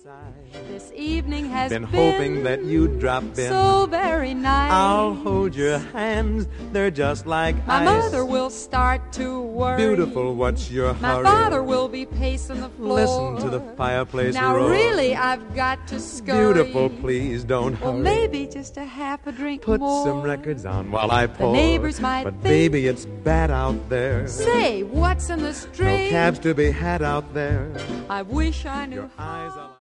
This evening has been hoping that you'd drop in. so very nice. I'll hold your hands, they're just like My ice. mother will start to worry. Beautiful, what's your My hurry? father will be pacing the floor. Listen to the fireplace Now roar. really I've got to scurry. Beautiful, please don't hurry. Or maybe just a half a drink Put more. some records on while I pour. neighbors might But think- baby, it's bad out there. Say, what's in the No string? cabs to be had out there. I wish I knew Your how. eyes are